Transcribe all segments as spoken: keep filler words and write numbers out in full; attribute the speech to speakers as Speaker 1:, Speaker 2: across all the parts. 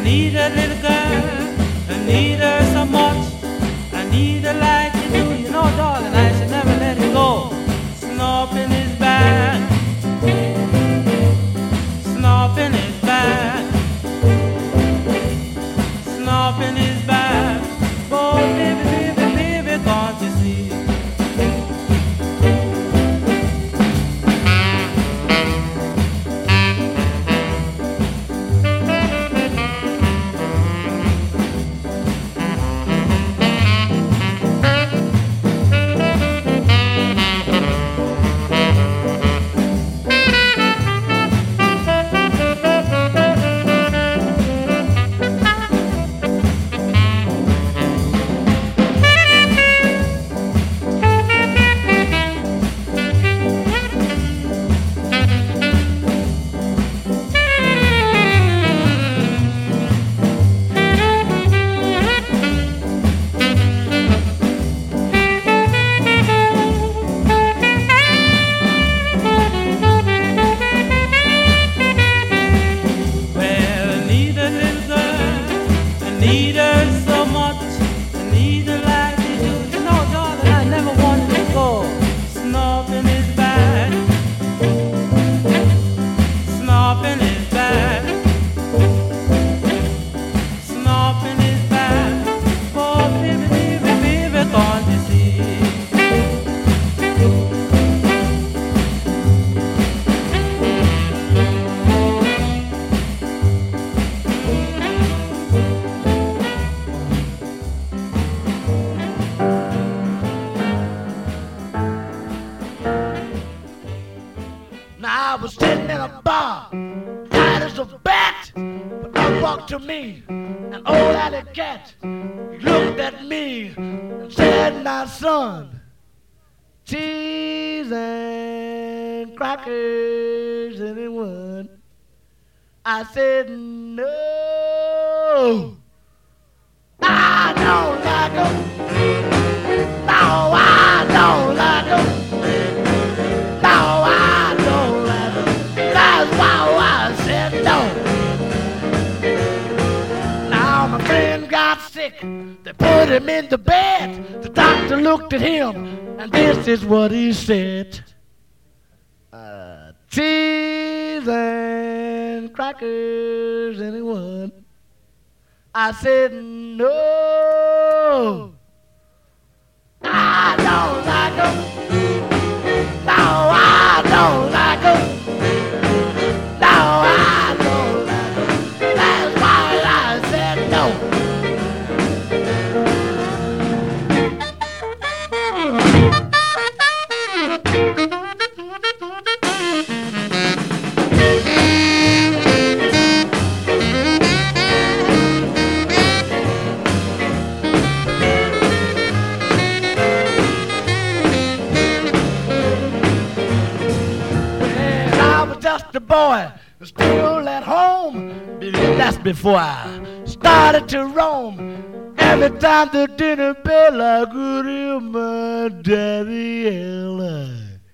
Speaker 1: need a little girl, I need her so much. I need her like you do, you know, darling, I should never let it go. Snobbing is bad, snobbing is bad, snobbing is bad. Oh, baby, baby, baby, can't you see? To me, an old alley cat looked at me and said, "Now, son, cheese and crackers, anyone?" I said, "No, I don't like them. No, I don't like them. No, I don't like them. That's why I said no." My friend got sick, they put him in the bed. The doctor looked at him, and this is what he said. Uh, cheese and crackers, anyone? I said, no, I don't like them. No, I don't like them. No, I don't like them. That's why I said no. Just a boy, still at home. That's before I started to roam. Every time the dinner bell, I could hear my daddy yell,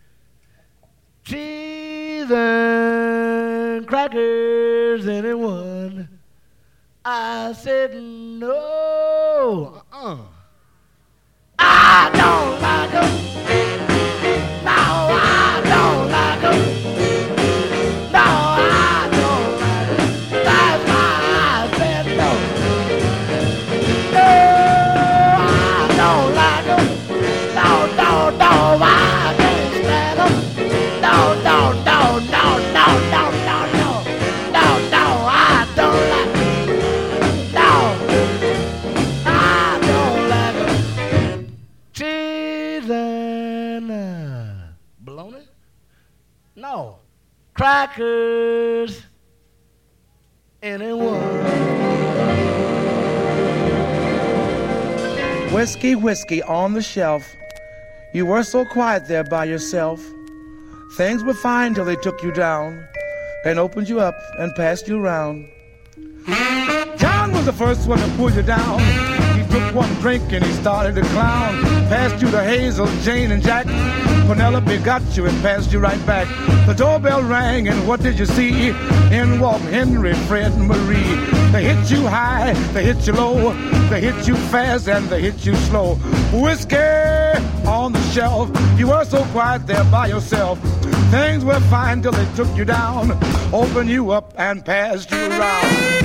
Speaker 1: cheese and crackers, anyone? I said no. Uh-uh. I don't like them. No, I don't like them. No, I don't like it. That's why I said no. No, I don't like them. No, no, no, I can't stand them. No, no, no, no, no, no, no, no. No, no, I don't like them. No, I don't like them. Cheese and uh, bologna? No. Crackers, anyone?
Speaker 2: Whiskey, whiskey on the shelf. You were so quiet there by yourself. Things were fine till they took you down and opened you up and passed you around. John was the first one to pull you down. He took one drink and he started to clown. Passed you to Hazel, Jane, and Jack. Penelope got you and passed you right back. The doorbell rang, and what did you see? In walked Henry, Fred, and Marie. They hit you high, they hit you low, they hit you fast, and they hit you slow. Whiskey on the shelf, you were so quiet there by yourself. Things were fine till they took you down, opened you up and passed you around.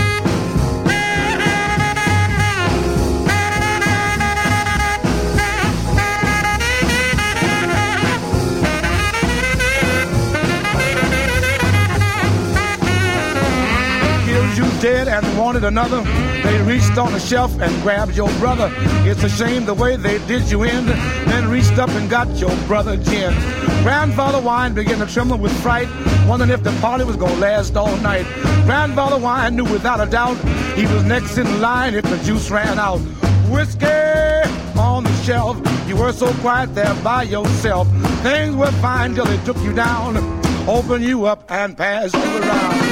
Speaker 2: You dead and wanted another. They reached on the shelf and grabbed your brother. It's a shame the way they did you in. Then reached up and got your brother gin. Grandfather Wine began to tremble with fright, wondering if the party was gonna last all night. Grandfather Wine knew without a doubt he was next in line if the juice ran out. Whiskey on the shelf, you were so quiet there by yourself. Things were fine till they took you down, opened you up and passed you around.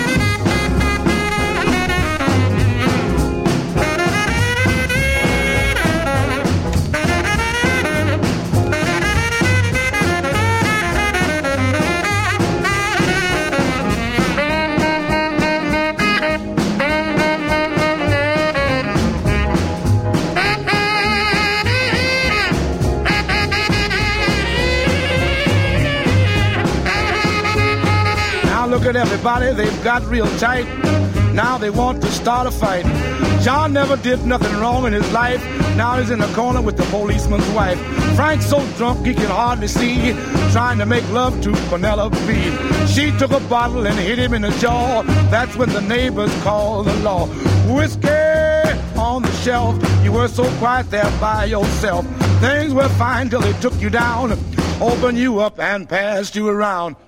Speaker 2: Look at everybody, they've got real tight. Now they want to start a fight. John never did nothing wrong in his life. Now he's in the corner with the policeman's wife. Frank's so drunk he can hardly see, trying to make love to Penelope. She took a bottle and hit him in the jaw. That's when the neighbors called the law. Whiskey on the shelf, you were so quiet there by yourself. Things were fine till they took you down, opened you up and passed you around.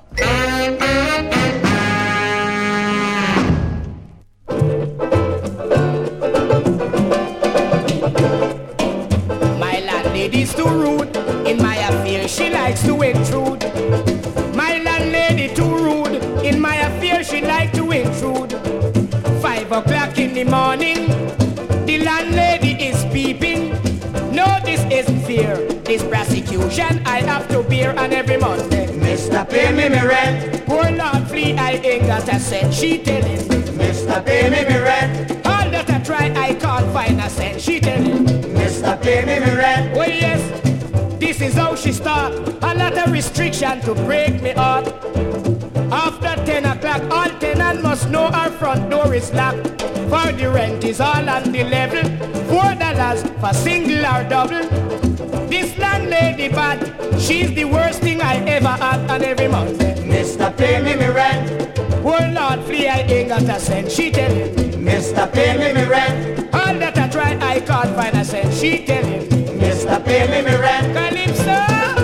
Speaker 3: My landlady's too rude. In my affair, she likes to intrude. My landlady too rude. In my affair, she likes to intrude. Five o'clock in the morning, the landlady is peeping. No, this isn't fair. This prosecution I have to bear on every Monday. Mister, pay me me rent. Poor Lord Flea, I ain't got a cent. She telling me, Mister, pay me me rent. All that I try, I can't find a cent. She telling me, Mister, pay me me rent. Oh yes, this is how she start. A lot of restriction to break me heart. After ten o'clock, all tenants must know our front door is locked. For the rent is all on the level. Four dollars for single or double. This landlady bad, she's the worst thing I ever had on every month. Mister, pay me me rent. Poor Lord Flea, I ain't got a cent. She telling me, Mister, pay me me rent. All that I try, I can't find a cent. She telling me, Mister, pay me me rent. Calypso.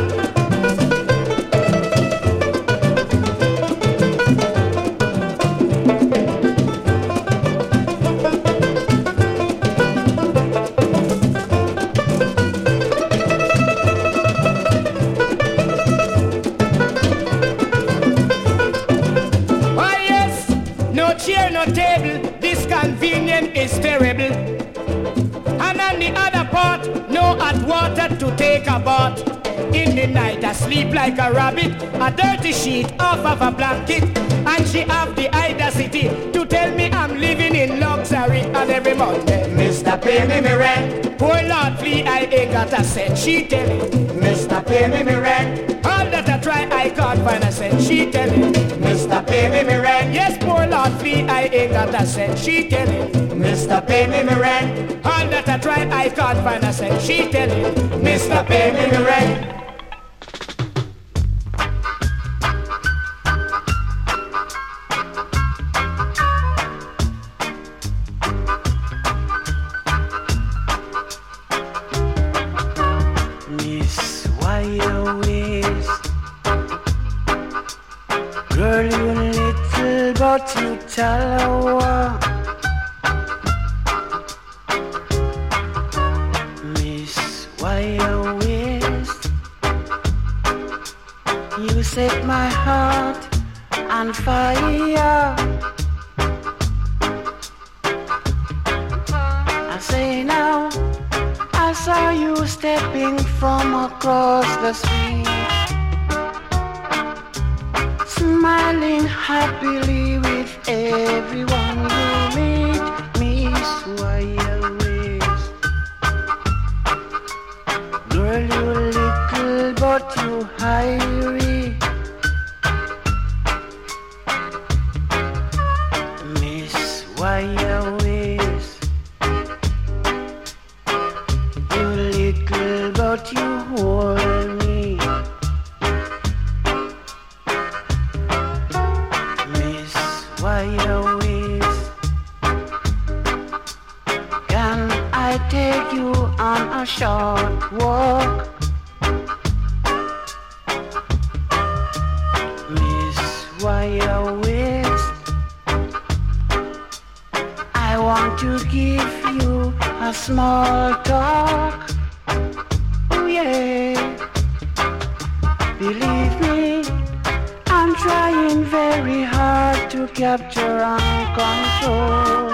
Speaker 3: Is terrible. And on the other part, no hot water to take a bath. In the night I sleep like a rabbit, a dirty sheet off of a blanket. And she have the audacity to tell me I'm living in luxury on every Monday. Mister, pay me me rent. Poor Lord Flea, I ain't got a cent. She telling me, Mister, pay me me rent. All that I try, I can't find a cent. She telling me, Mister, pay me me rent. Yes, poor Lord Flea, I ain't got a cent. She telling me, Mister, pay me me rent. All that I try, I can't find a cent. She telling me, Mister, pay me me rent.
Speaker 4: smiling happily with everyone you meet, Miss Wireways. Girl, you little but you hairy, Miss Wireways. You little but you hold me, Miss Wireways. Can I take you on a short walk, Miss Wireways? I want to give you a small talk. Oh yeah, believe me, I'm trying very hard to capture and control.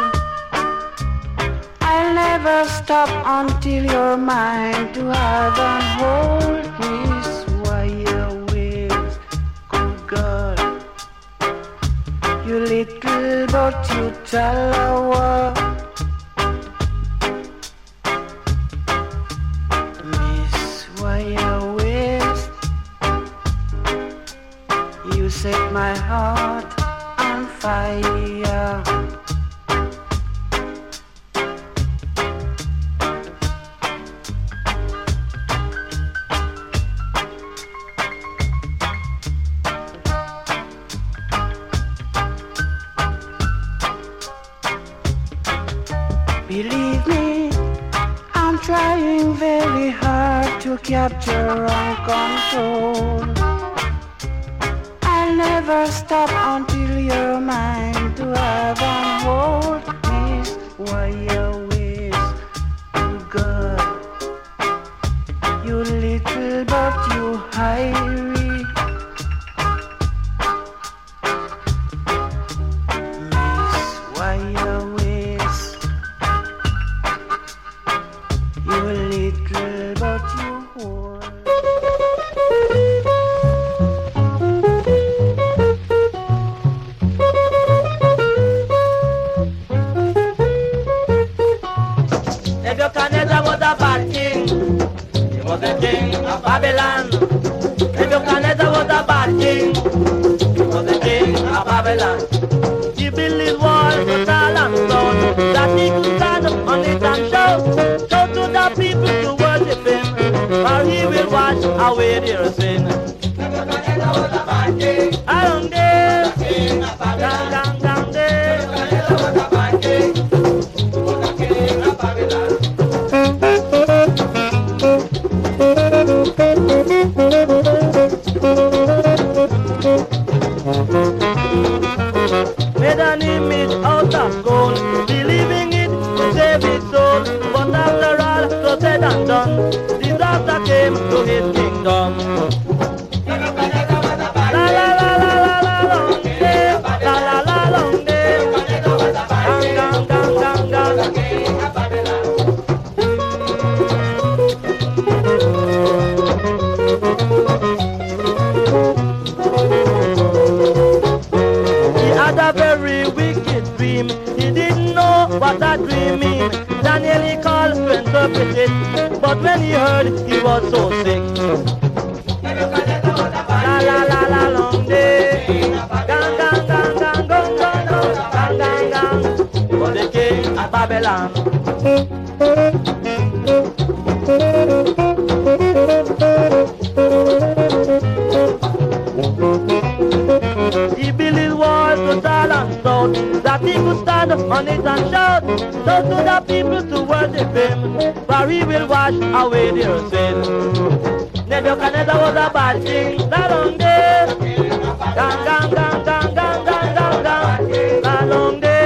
Speaker 4: I'll never stop until you're mine to have and hold, Miss Wireways. Good God, you little but you talawa, Miss Wireways. You set my heart on fire. Believe me, I'm trying very hard to capture and control. I'll never stop until you're mine to have and hold, Miss Wireways. Oh God, you little but you hairy, Miss Wireways. You little but you whore.
Speaker 5: Nebuchadnezzar was a bad king. He was the king of Babylon. Nebuchadnezzar was a bad king. He was the king of Babylon. He built his walls with tall and stone, that he could stand on it and shout, shout to the people to worship him, for he will wash away their sin. Nebuchadnezzar was a bad king. Along there, the king of Babylon. Down, down, down there. Nebuchadnezzar was a bad king. He was the king of Babylon. Made an image out of gold, believing it to save his soul. But after all, so said and done, disaster came to his kingdom. La la la la la la long day, la la la long day, gang gang gang gang gang. A very wicked dream. He didn't know what that dream mean. Daniel he called to interpret it, but when he heard, he was so sick. La la la la long day, gang gang gang gang gang gang gang gang gang. He was the king of Babylon. He built his walls to tall and stout, that he could stand on it and shout, shout to the people to worship him, for he will wash away their sin. Nebuchadnezzar was a bad king, that long day, gang gang gang gang gang gang gang gang, that long day.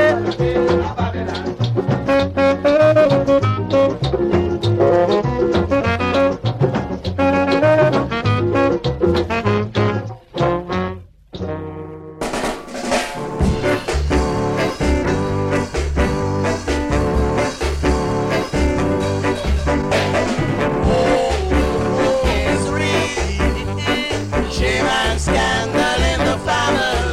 Speaker 6: Scandal in the family.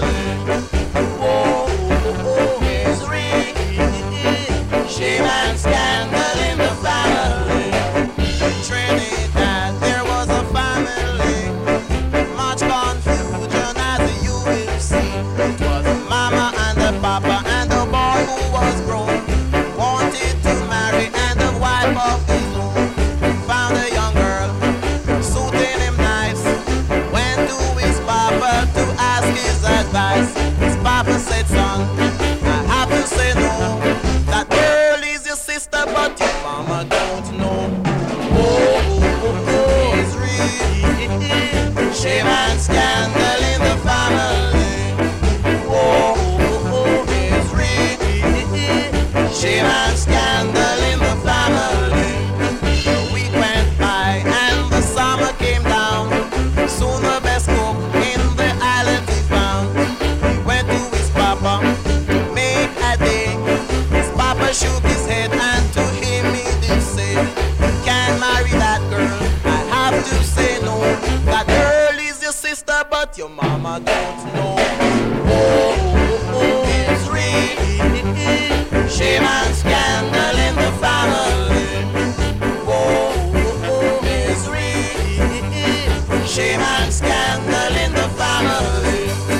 Speaker 6: papa, and the boy who was grown wanted to marry and the wife of his own. Found a young girl, suiting him nice. Went to his papa to ask his advice. His papa said, son, I have to say no. That girl is your sister, but your mama don't know. Oh, oh, oh, oh, it's real. Shame and scandal in the family. Oh, oh, oh, it's real. Shame and scandal in the family. The week went by and the summer came down. Soon the best cook in the island he found. He went to his papa to make a day. His papa shook his head and to him he did say, can't marry that girl, I have to say no. That girl is your sister but your mama don't know. Oh, oh, oh, it's real. Shame and scandal in the family. Oh, oh, oh, it's real. Shame and scandal in the family.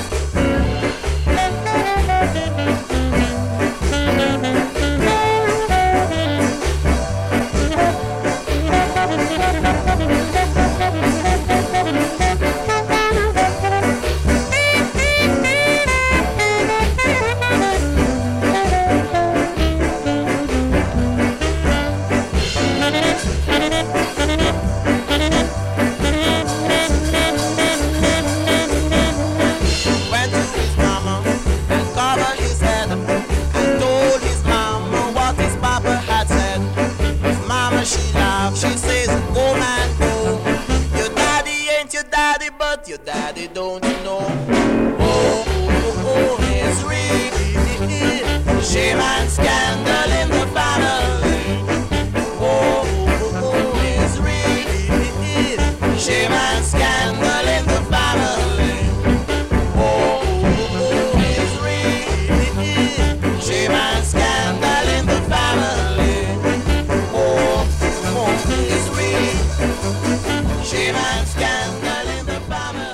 Speaker 6: Went to his mama and covered his head and told his mama what his papa had said. His mama, she laughed, she says, go man, go. Your daddy ain't your daddy, but your daddy don't know. Oh, oh, oh, it's real. Shame and scandal in the family. Oh, oh, oh, it's real. Shame and scandal in the family. Oh, oh, oh, it's real. Shame and scandal in the family. Oh, oh, it's real. Shame and scandal in the family.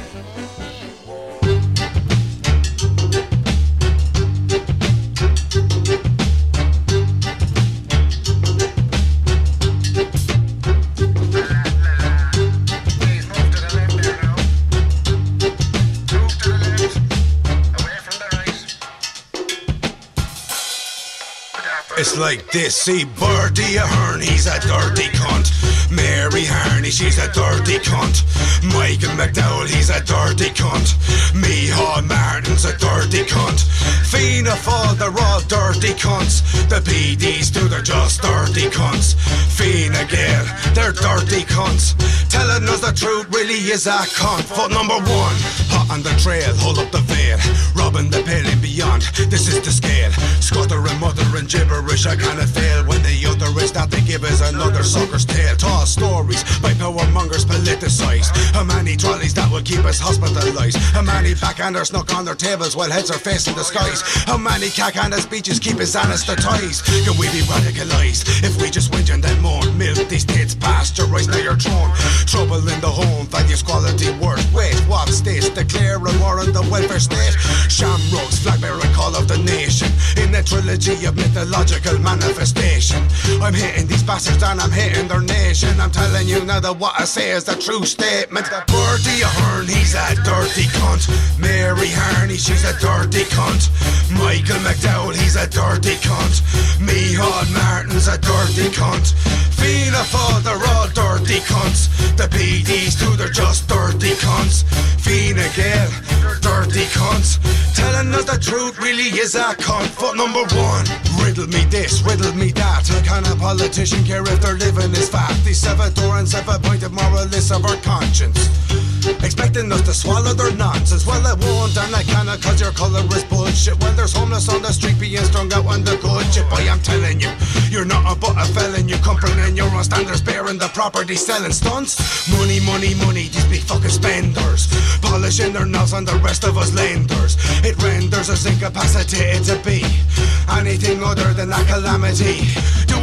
Speaker 7: Please move to the left there now. Move to the left. Away from the right.
Speaker 8: It's like this, see Birdie Ahern, he's a dirty cunt. Mary Harney, she's a dirty cunt. Michael McDowell, he's a dirty cunt. Micheál Martin's a dirty cunt. Fianna Fáil, they're all dirty cunts. The P Ds too, they're just dirty cunts. Fine Gael, they're dirty cunts. Telling us the truth really is a cunt. Foot number one, hot on the trail, hold up the veil. Robbing the pale and beyond, this is the scale. Scuttering, muttering gibberish, I kinda fail when the utterance that they give is another sucker's tale. Tall stories by power mongers politicised. How many trolleys that will keep us hospitalised? How many backhanders snuck on their tables while heads are facing the skies? How many cack-handed speeches keep us anaesthetised? Can we be radicalised if we just whinge and then moan? Milk these tits, pasteurised now your throne. Trouble in the home, values quality worth. Wait, what states declare a war on the welfare state? Shamrocks, flag bearer, call of the nation. In a trilogy of mythological manifestation, I'm hitting these bastards and I'm hitting their nation. I'm telling you now that what I say is the true statement. Birdie Ahern, he's a dirty cunt. Mary Harney, she's a dirty cunt. Michael McDowell, he's a dirty cunt. Micheál Martin's a dirty cunt. Fianna Fáil, they're all dirty cunts. The P Ds too, they're just dirty cunts. Fine Gael, dirty cunts. Telling us the truth really is a cunt. Foot number one, riddle me this, riddle me that. Can a politician care if their living is fat? These seven-door and seven-pointed moralists of our conscience, expecting us to swallow their nonsense. Well, I won't and I cannot, cause your colour is bullshit. When there's homeless on the street being strung out on the good shit. Boy, I'm telling you, you're nothing but a felon. You come bringing your own standards, bearing the property, selling stunts. Money, money, money, these big fucking spenders, polishing their nails on the rest of us lenders. It renders us incapacitated to be anything other than a calamity. Do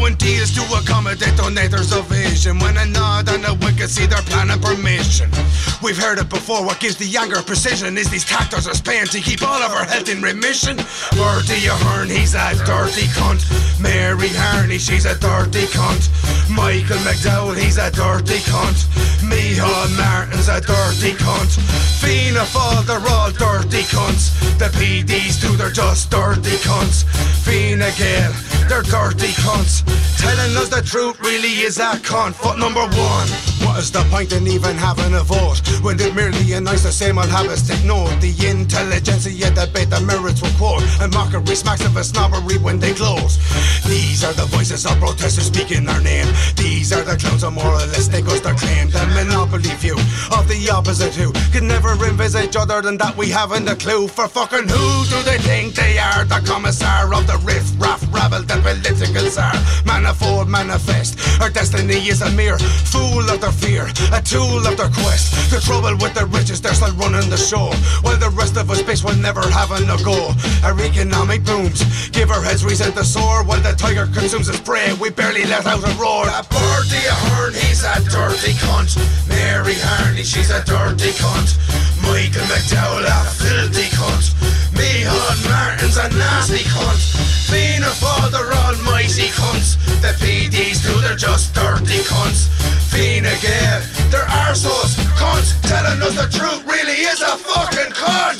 Speaker 8: doing deals to accommodate donators of vision. When a nod and a wink can see their plan and permission. We've heard it before, what gives the anger precision is these tactors are paying to keep all of our health in remission. Bertie Ahern, he's a dirty cunt. Mary Harney, she's a dirty cunt. Michael McDowell, he's a dirty cunt. Micheál Martin's a dirty cunt. Fianna Fáil, they're all dirty cunts. The P Ds too, they're just dirty cunts. Fine Gael, they're dirty cunts. Telling us the truth really is a cunt. But number one, what is the point in even having a vote when it merely unites the same old habits to ignore? The intelligentsia debate the merits will quote, and mockery smacks of a snobbery when they close. These are the voices of protesters speaking their name. These are the clowns of moralistic us to claim the monopoly view of the opposite who can never envisage other than that we haven't a clue. For fucking who do they think they are? The commissar of the riff raff rabble, the political czar. Manifold manifest, our destiny is a mere fool of their fear, a tool of their quest. The trouble with the riches, they're still running the show, while the rest of us bitch will never having a go. Our economic booms give our heads reason to soar, while the tiger consumes his prey, we barely let out a roar. That Bertie Ahern, he's a dirty cunt. Mary Harney, she's a dirty cunt. Michael McDowell, a filthy cunt. Micheál Martin's a nasty cunt. Fianna Fáil, they're almighty cunts. The P Ds too, they're just dirty cunts. Fine Gael, they're arseholes, cunts. Telling us the truth really is a fucking cunt.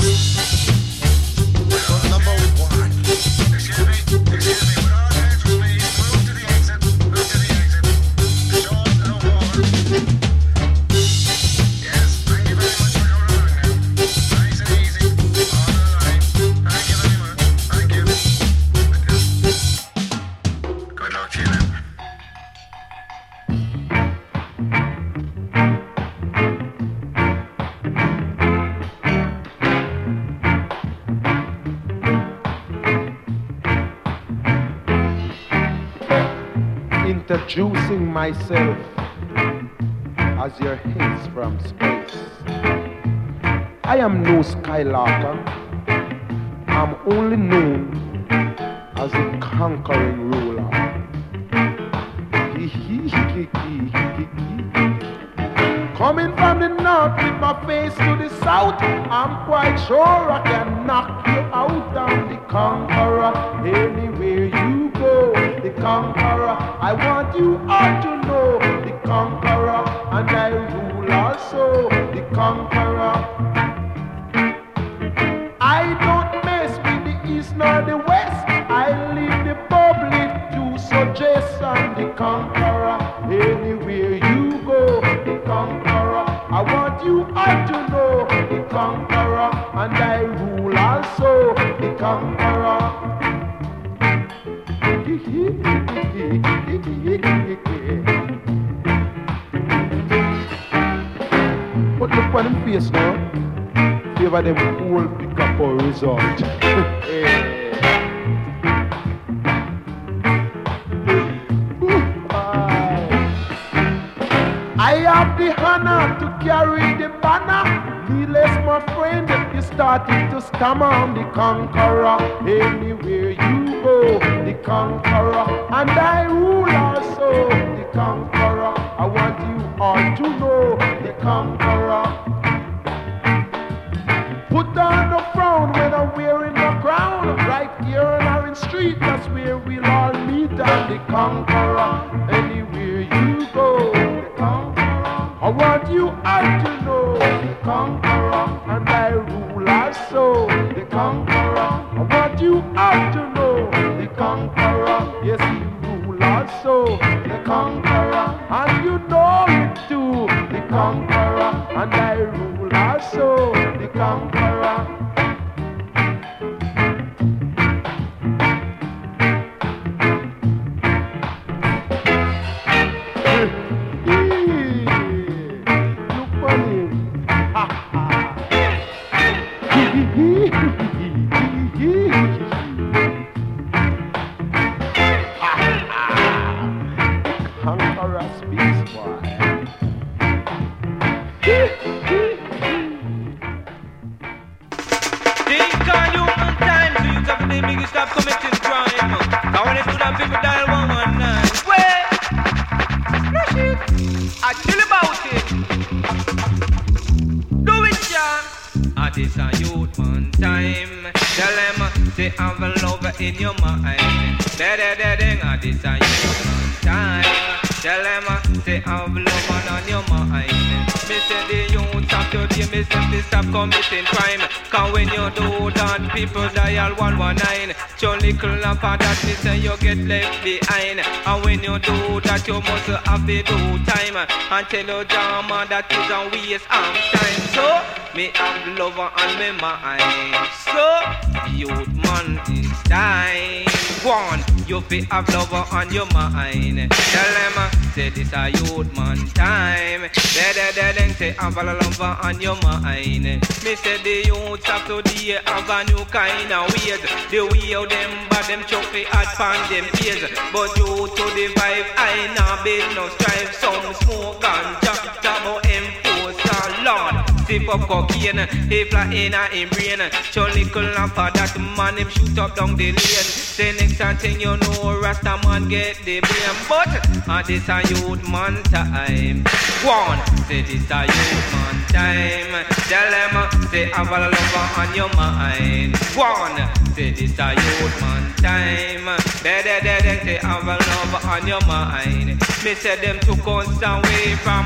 Speaker 8: Number one.
Speaker 7: Excuse me, excuse me, with all hands please, move to the exit, move to the exit. The doors are open. Yes, thank you very much for your order now. Nice and easy, all right. Thank you very much, thank you. Good luck to you then.
Speaker 9: Introducing myself as your hints from space. I am no Skylarker. I'm only known as the conquering ruler. Coming from the north with my face to the south, I'm quite sure I can knock you out. I'm the conqueror, anywhere you go. The conqueror, I want you all to know. The conqueror, and I rule also. The conqueror. I don't mess with the east nor the west. I leave the public to suggest. I'm the conqueror, anywhere you go. The conqueror, I want you all to know. The conqueror, and I rule also. The conqueror. But look on him face now. Favor them whole pick up a result. I have the honor to carry the banner. Needless, my friend, you started to stammer. I'm the conqueror, anywhere you go. The conqueror, and I rule also. The conqueror, I want you all to know. The conqueror. Put on a frown when I'm wearing a crown. Right here on Orange Street, that's where we'll all meet. I'm the conqueror, anywhere you go. The conqueror, I want you all to know. The conqueror, and I rule also. The conqueror, I want you all to know. The conqueror, yes, you rule also. The conqueror, and you know it too. The conqueror, and I rule also. The conqueror.
Speaker 10: Stop committing crime. I want to do that people dial one one nine. this a youth man time. Tell them, say have a love in your mind. Da da da da, this a youth man time. Tell them, say have love on your mind. Me say the youth stop today, me say they stop committing crime. Cause when you do that, people dial one one nine. So little lamp of that, me say you get left behind. And when you do that, you must have to do time. And tell your drama that is a waste of time. So, me have love on me mind. So, youth man is time. One, you fi have love on your mind. Tell them, say this a youth man time. Da da da da, say have a love on your mind. Me say the youth have today have a new kind of ways. The way of them but them chuffy hard pan them ears. But you to the vibe, I nah bid no strive. Some smoke and talk about enforce a Lord. Sip up cocaine, he fly in a him brain. Show little lamp of that man, him shoot up down the lane. Say next thing you know, Rasta man get the blame. But uh, this a youth man time. One, say this a youth man time. Tell them, say have a love on your mind. One, say this a youth man time. Better than say have a love on your mind. Me say them took us away from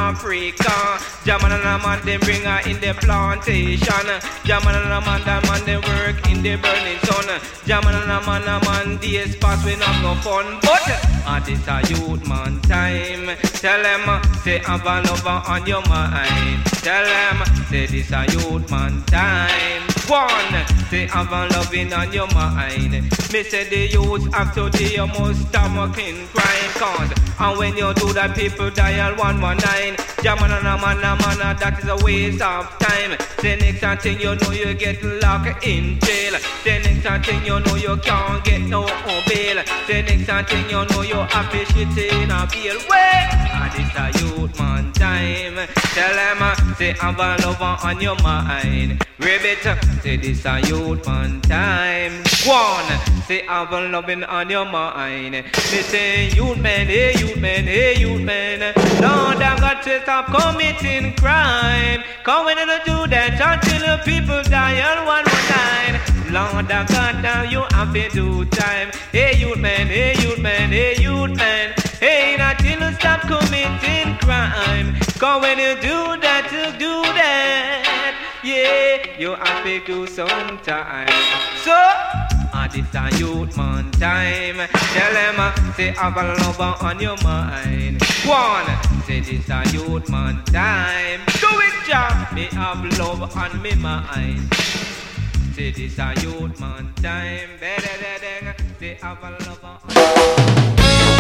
Speaker 10: Africa. Jaman and a man them bring her in the plantation. Jaman and a man, that man they work in the burning sun. Jaman and a man, a man days pass we not no fun. But uh, this a youth man time. Tell them, say have a lover on your mind. Tell them, say this a youth man time. One, say have a loving on your mind. Me say the youth after today you must stop working crime. Cause and when you do that, people dial one one nine. Jaman and a man, a man, that is a waste of time. The next thing you know you get locked in jail. The next thing you know you can't get no bail. The next thing you know you have to shit in a bail. Wait, and this a youth man time. Tell them, say have a lover on your mind. Ribbit, say this a youth man time. One, say have a loving on your mind. Me say youth man, hey youth man, hey youth man. Lord, I got to stop committing crime. Come when you do that until the people die on one one nine. Lord, I got down, you have to do time. Hey youth man, hey youth man, hey youth man. Hey, not till you stop committing crime. Come when you do that, you do that. Yeah, you have to do some time. So, ah, this a youth man time. Tell them, uh, say have a lover on your mind. One, say this a youth man time. Do it, Jah. Me have love on me mind. Say this a youth man time. Better than say have a lover on.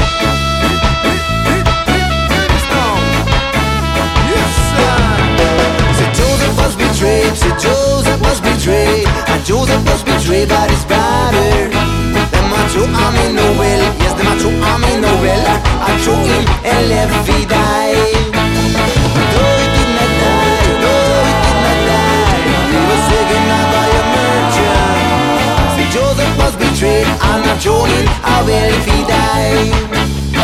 Speaker 11: Yes, sir. Say Joseph was betrayed. Say Joseph was betrayed. And Joseph was betrayed by his brother. Them a throw him in the well. Yes, them a throw him in the well. I throw him and left he die. Though he did not die, though he did not die, he was taken out by a merchant. See Joseph was betrayed and I throw him a well if he die.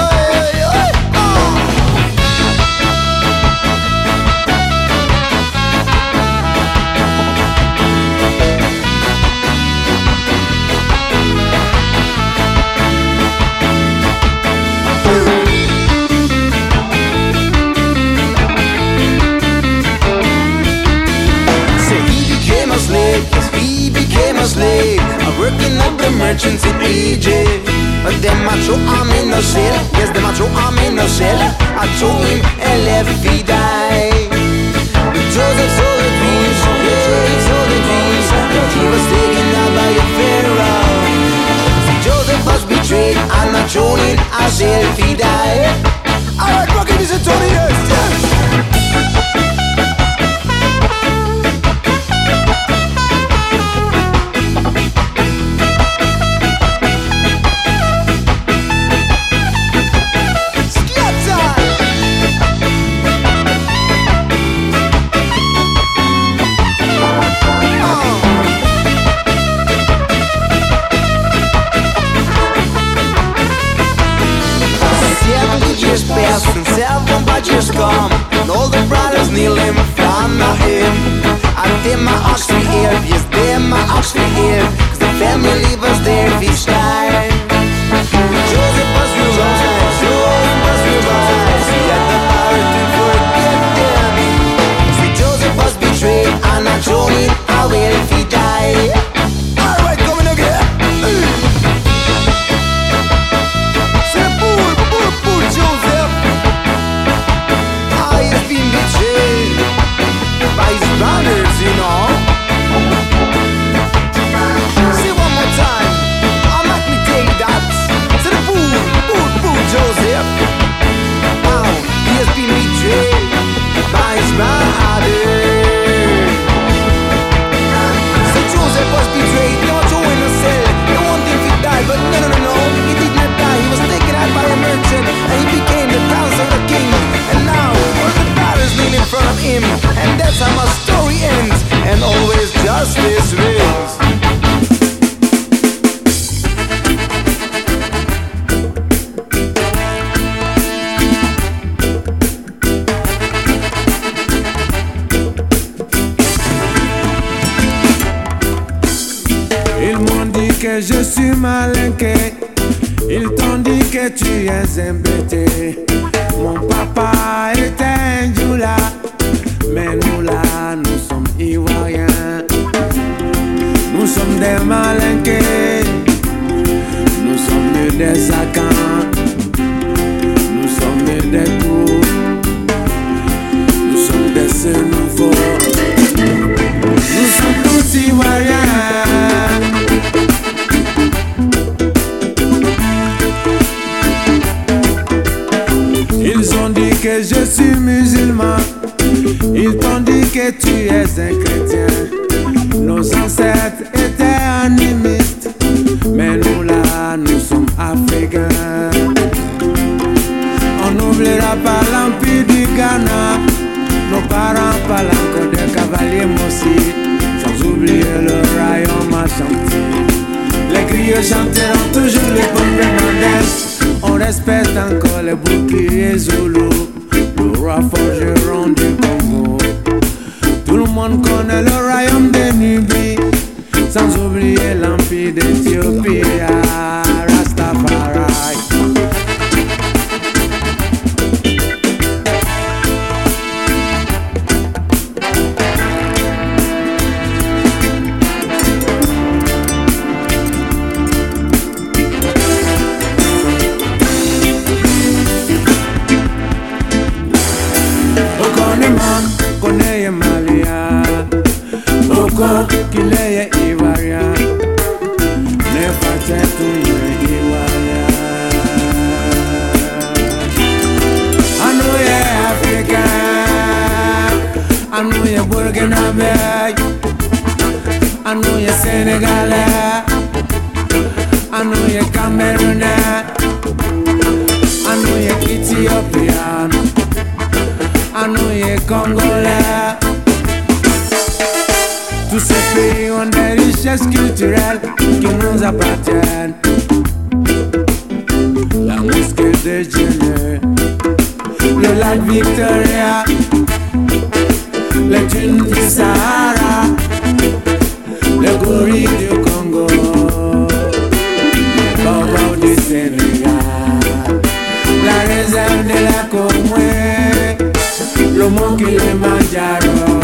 Speaker 11: A slave, I'm working at the merchants in Egypt. But them I throw him in the cell. Yes, them I throw him in the cell. I throw him and left he die. But Joseph saw the dreams, yeah, he saw the dreams. But he was taken out by a pharaoh. So Joseph was betrayed and I throw him as if he died. Alright, rock it, this is Tony, yes, yes. And seven budgets come, and all the brothers kneel in front of him. And them I ask Yes, them I actually hear, cause the family leave us there each time. Joseph was revised, Joseph was revised. He had the power to forget them. Sweet Joseph was betrayed, and not Johnny, how will he die? Alright, coming again. Say, poor, poor, poor Joseph. I have been betrayed by his brothers, you know. Say one more time, I'll make me tell you that. Say the fool, fool, fool Joseph. Now he has been betrayed by his brothers. Say Joseph was betrayed, they were thrown in a cell. No one think he died, but no, no, no, no, he did not die. He was taken out by a merchant, and he became the prince of the king. And now all the brothers kneel in front of him, and that's how my story ends. And always justice wins.
Speaker 12: Ils m'ont dit que je suis malinqué. Ils t'ont dit que tu es embêté. Mon papa était un djoula, mais nous là, nous sommes ivoiriens. Nous sommes des malinqués. Nous sommes nés des acans. Nous sommes nés des coups. Nous sommes des seuls nouveaux. Nous sommes tous ivoiriens. Ils ont dit que je suis musulman. Ils t'ont dit que tu es un chrétien. Nos ancêtres étaient animistes, mais nous là, nous sommes africains. On n'oubliera pas l'empire du Ghana. Nos parents parlent encore des cavaliers Mossi, sans oublier le royaume Ashanti. Les griots chanteront toujours les bonnes remandesses. On respecte encore les boucliers Zulu, le roi forgeron du Congo. Tout le monde connaît le royaume de Nubie, sans oublier l'empire d'Éthiopie, Rastafari. Koneye Malia, Oko Kileye Iwaria, Nefa Tetunye Iwaria. Anouye Africa, Anouye Burkinabe, Anouye Senegalais, Anouye Camerounais, Anouye Ethiopian, Anouye Congolais. Tous ces pays ont des richesses culturelles qui nous appartiennent. La mosquée de Djenné, le lac Victoria, les dunes du Sahara, le gorille du Congo, le Bobo du Sénégal, la réserve de la Comoué, le mont Kilimanjaro.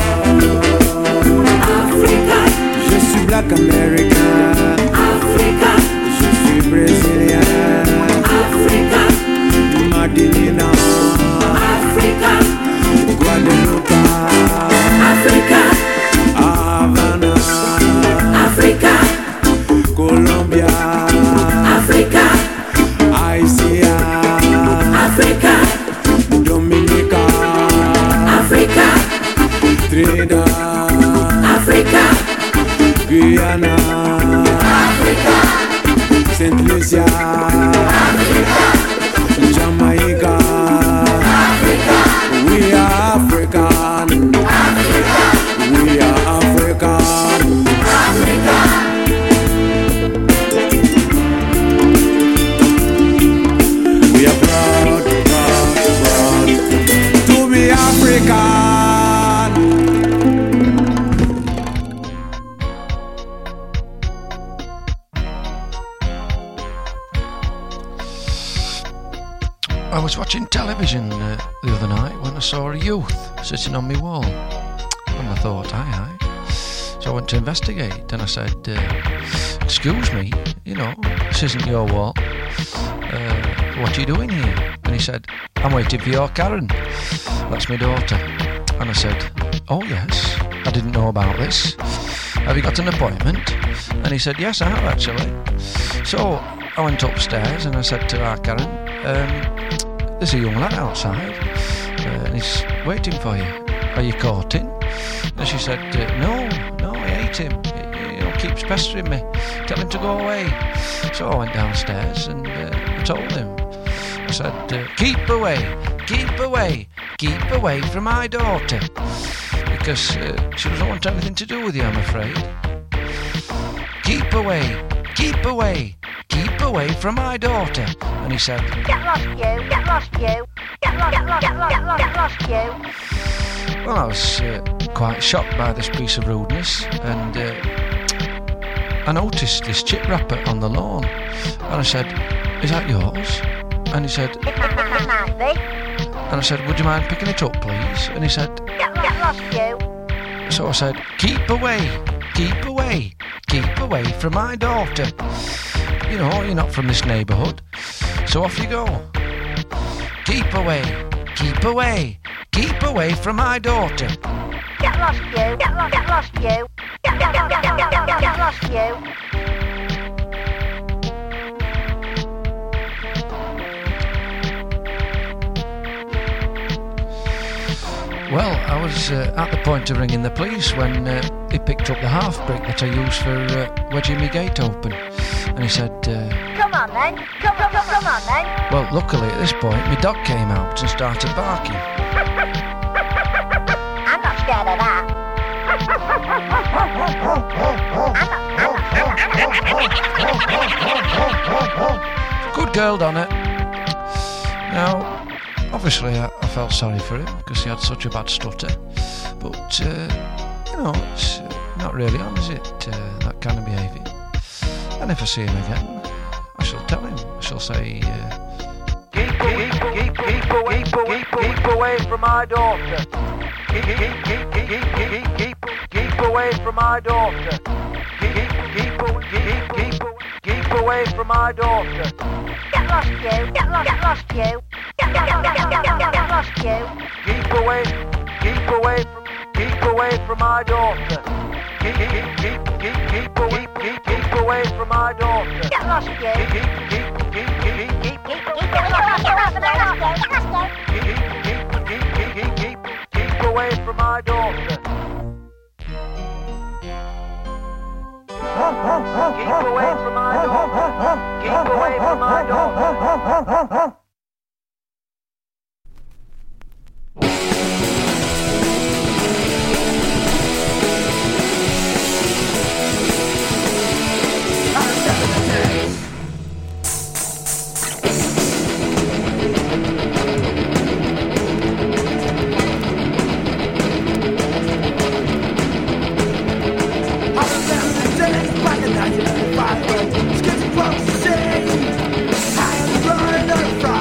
Speaker 12: Africa, je suis black American. Africa, je suis brésilien. Africa, Madinina. Africa, Guadeloupe. Africa, Havana. Africa, Colombia. Africa, Haïtia. Africa, Dominica. Africa, Trinidad. Africa, Guyana, Africa, Saint Lucia, Africa, Jamaica, Africa, we are African, Africa, we are African, Africa. We are proud, proud, proud to be African.
Speaker 13: I was watching television uh, the other night when I saw a youth sitting on my wall, and I thought, aye, aye. So I went to investigate, and I said, uh, excuse me, you know, this isn't your wall. Uh, what are you doing here? And he said, I'm waiting for your Karen. That's my daughter. And I said, oh yes, I didn't know about this. Have you got an appointment? And he said, yes, I have actually. So I went upstairs and I said to our Karen, um, there's a young lad outside uh, and he's waiting for you. Are you courting? And she said, uh, no, no, I hate him. He, he keeps pestering me. Tell him to go away. So I went downstairs and uh, I told him. I said, uh, keep away, keep away, keep away from my daughter. Because uh, she doesn't want anything to do with you, I'm afraid. Keep away, keep away, keep away from my daughter. And he said,
Speaker 14: get lost you, get lost you, get lost, get lost, get lost, get lost you.
Speaker 13: Well, I was uh, quite shocked by this piece of rudeness, and uh, I noticed this chip wrapper on the lawn. And I said, is that yours? And he said,
Speaker 14: it might be.
Speaker 13: And I said, would you mind picking it up, please? And he said,
Speaker 14: get, get lost you.
Speaker 13: So I said, keep away, keep away, keep away from my daughter. You know, you're not from this neighbourhood. So off you go. Keep away, keep away, keep away from my daughter.
Speaker 14: Get lost you, get lost, get lost you, get, get, get, get, get, get, get, get lost you.
Speaker 13: Well, I was uh, at the point of ringing the police when uh, he picked up the half brick that I use for uh, wedging my gate open. And he said, uh,
Speaker 14: come on then, come, come, come, come on then.
Speaker 13: Well, luckily at this point, my dog came out and started barking.
Speaker 14: I'm not scared of that. I'm not,
Speaker 13: Good girl, Donna. Now, obviously, I, I felt sorry for him because he had such a bad stutter. But, uh, you know, it's uh, not really on, is it, uh, that kind of behaviour? And if I see him again, I shall tell him. I shall say, uh,
Speaker 15: keep, keep, keep, keep, away, keep, keep away from my daughter. Keep, keep, keep, keep, keep, keep, keep away from my daughter. Keep, keep, keep, keep, keep away from my daughter.
Speaker 14: get lost you, get lost, get lost you. Get, get, get, get, get, get, get lost you.
Speaker 15: Keep away, keep away from, keep away from my daughter. Keep, keep, keep, keep, keep away, keep, keep away from my daughter.
Speaker 14: Get lost you.
Speaker 15: Keep, keep, keep, keep, keep, keep,
Speaker 14: keep, keep, get lost, get lost, get lost you, get lost you.
Speaker 15: Keep, keep, keep, keep, keep, keep, keep away from my daughter. Keep away from my daughter. Keep away from my daughter.
Speaker 16: Skits across the sea, I am running from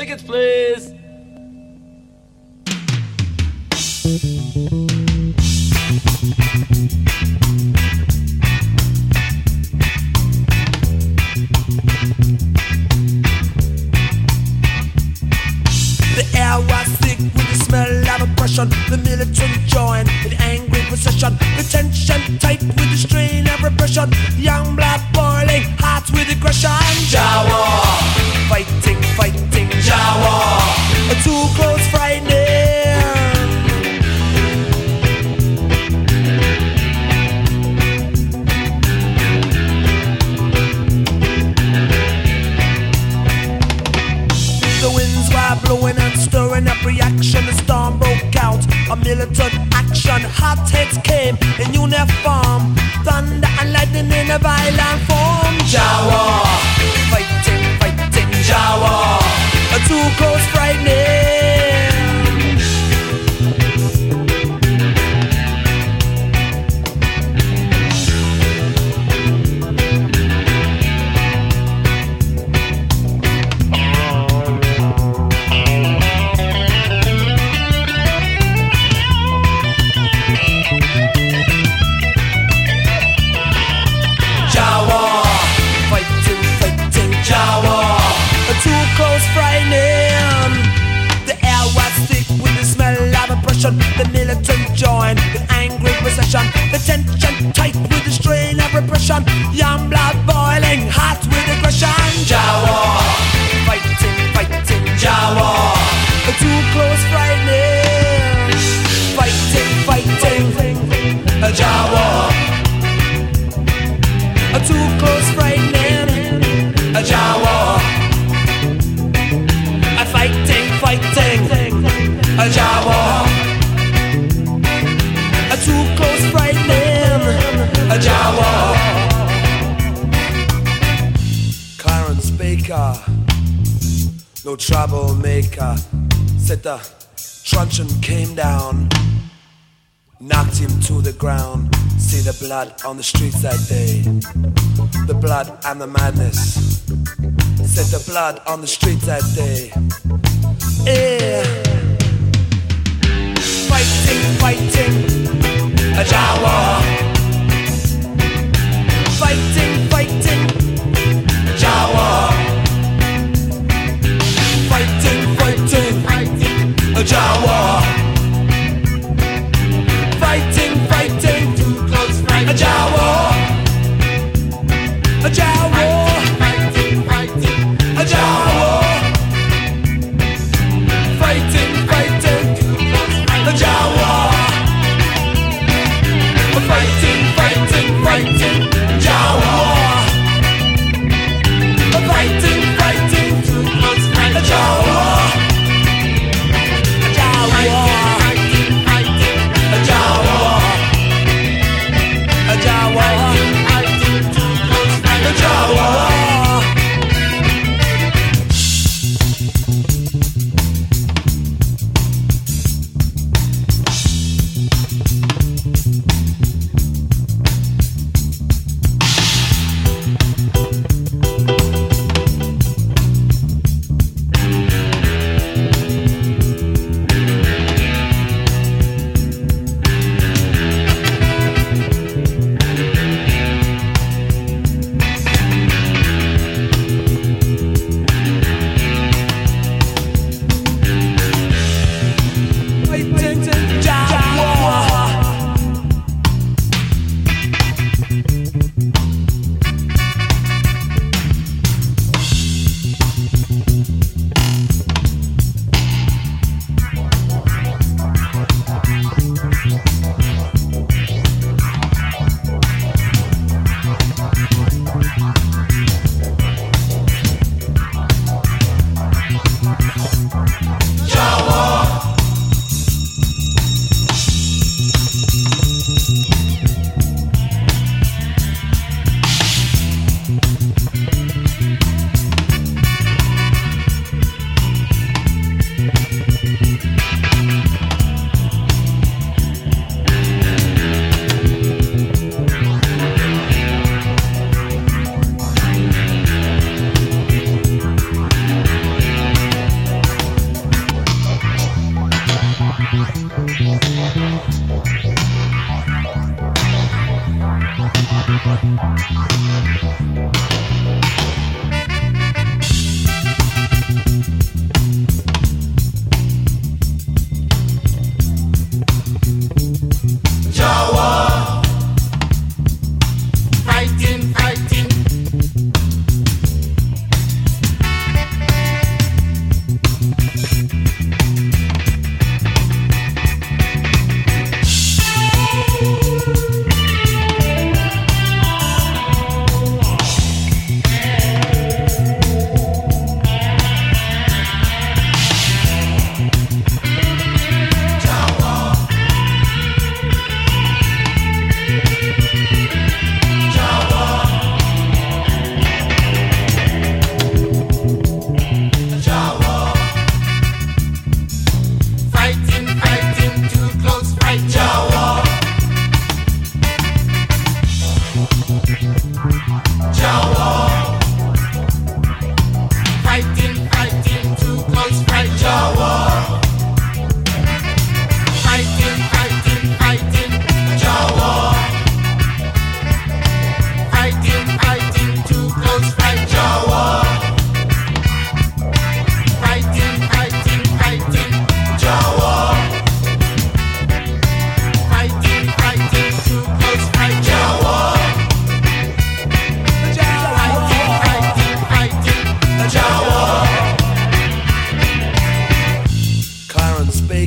Speaker 16: Tickets, please.
Speaker 17: The air was thick with the smell of oppression. The militant joined in angry procession. The tension tight with the strain of repression. Young blood boiling, hearts with aggression. Jawa, fighting, fighting, Jawa. Too close, frightening. The winds were blowing and stirring up reaction. The storm broke out, a militant action. Hot heads came in uniform, thunder and lightning in a violent form. Jawa, fighting, fighting, Jawa. Too close, frightening. The militant joined with angry procession. The tension tight with the strain of repression. Young blood boiling, hot with aggression. Jawa, fighting, fighting, Jawa. Too close, frightening. Fighting, fighting, Jawa. Too close, frightening, Jawa. Fighting, fighting, Jawa. Too close, frightening, a Jawa. Clarence Baker, no troublemaker. Said the truncheon came down, knocked him to the ground. See the blood on the streets that day, the blood and the madness. Said the blood on the streets that day. Yeah. Fighting, fighting, a Jawa. Fighting, fighting, Jawa. Fighting, fighting, a Jawa. Fighting, fighting, a Jawa. A Jawa. Fighting, fighting, a Jawa. Fighting, fighting, a Jawa. Fighting.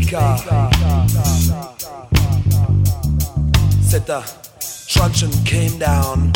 Speaker 17: Baker. Said the truncheon came down.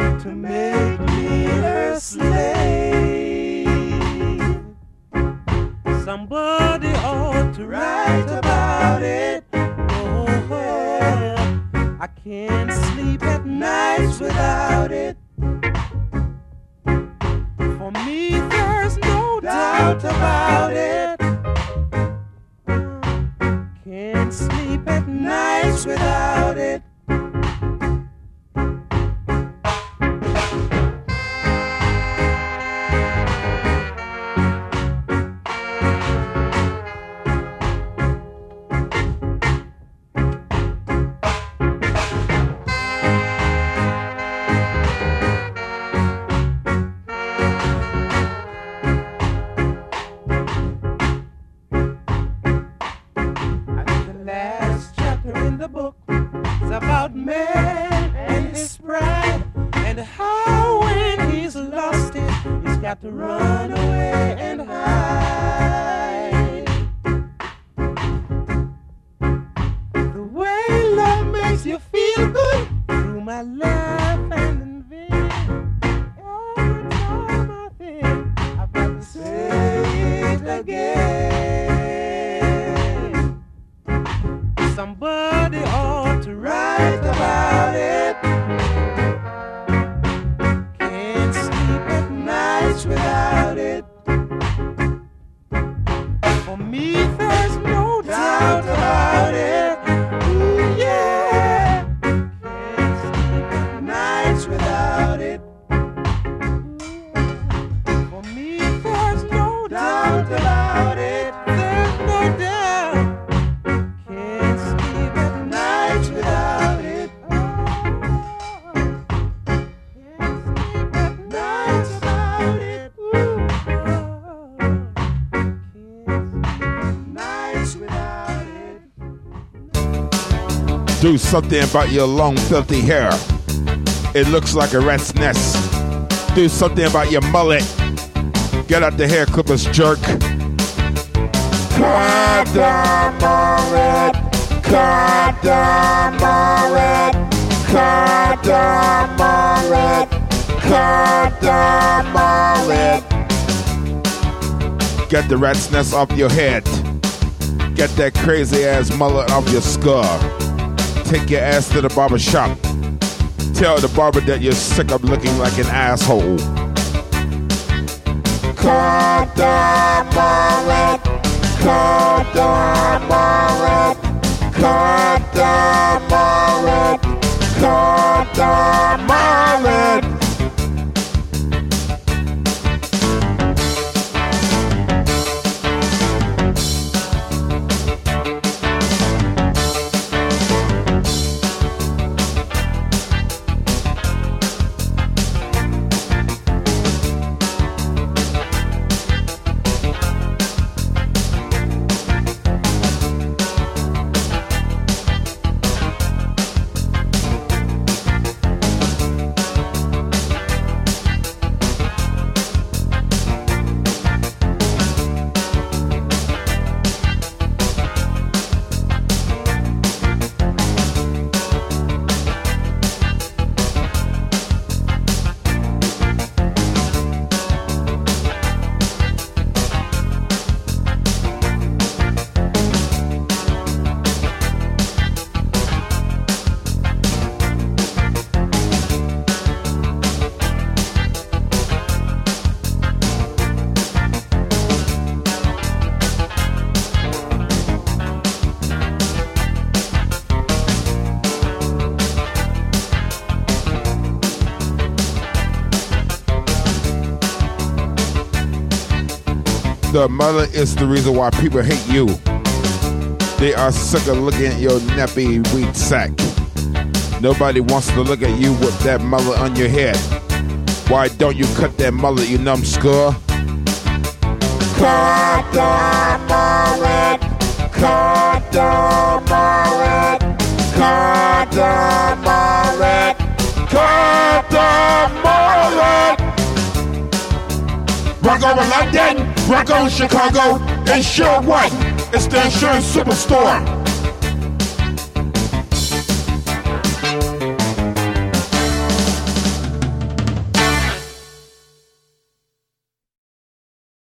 Speaker 12: Make me her slave. doubt about it. Can't sleep at nights without it. To run away and hide. The way love makes you feel good through my laugh and envy. Every time I think I've got to say it again. Somebody ought to write about it. Without it, for me there's no doubt about it. Ooh, yeah, can't sleep at nights without it. Ooh, for me there's no doubt about it. There's no doubt. Can't sleep at nights without it. Oh, can't sleep at nights without it.
Speaker 16: Do something about your long, filthy hair. It looks like a rat's nest. Do something about your mullet. Get out the hair clippers, jerk. Cut the mullet. Cut the mullet. Cut the mullet. Cut the mullet. Get the rat's nest off your head. Get that crazy ass mullet off your skull. Take your ass to the barber shop. Tell the barber that you're sick of looking like an asshole. Cut the mullet. Cut the mullet. Cut the mullet. Cut the mullet. The mullet is the reason why people hate you. They are sick of looking at your nappy wheat sack. Nobody wants to look at you with that mullet on your head. Why don't you cut that mullet, you numbskull? Cut the mullet. Cut the mullet. Cut the mullet. Cut the mullet. Rock over London, rock on Chicago, and sure what? It's the insurance superstore.